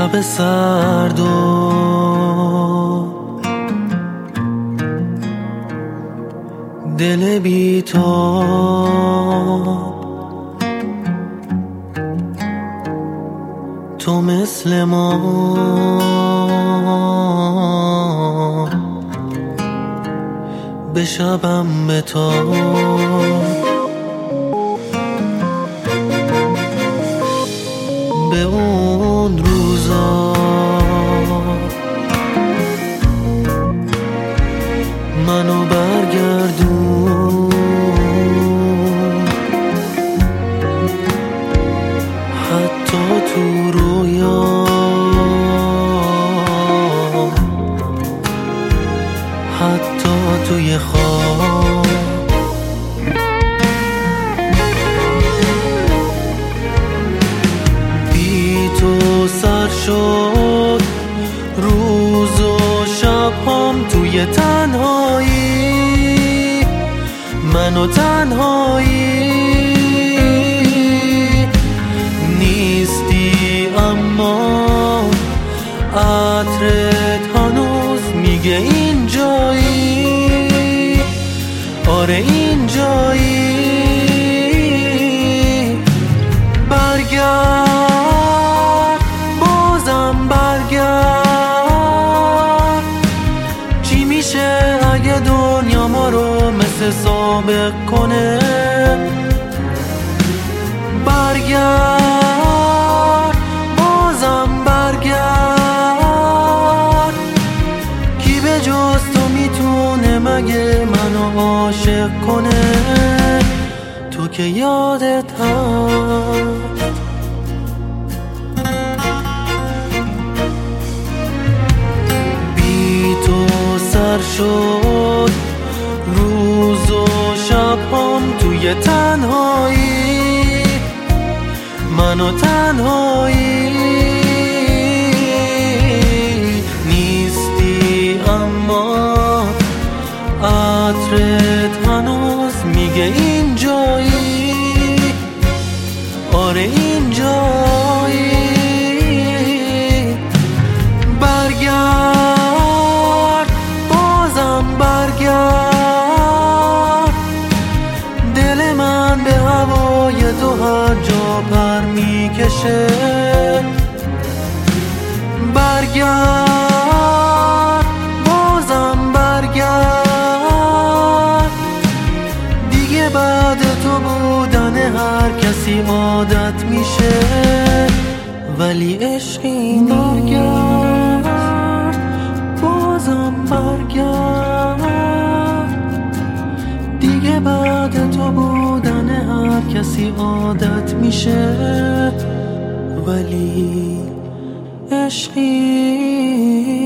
شب سرد و دل بی‌تاب، تو مثل ما به شبم بتاب، به اون روزا منو برگردون، حتی تو رویا، حتی توی خواب. بی تو سر شد روز و شبام، توی تنهایی من و تنهایی نیستی، اما عطرت هنوز میگه اینجایی، آره اینجایی. برگرد بازم برگرد، چی میشه اگه دنیا ما رو مثل سابق کنه؟ برگرد بازم برگرد، کی به جز تو میتونه مگه منو عاشق کنه؟ تو که یادت هست بی تو سر شد روز و شبام، توی تنهایی من و تنهایی نیستی، اما عطرت هنوز میگه اینجایی، آره اینجایی. برگرد بازم برگرد، دل من به هوای تو هر جا پر میکشه. برگرد بازم برگرد، دیگه بعد تو بودن هر کسی عادت میشه، ولی عشقی برگرد بازم برگرد، دیگه بعد تو بودن هر کسی عادت میشه، ولی عشقی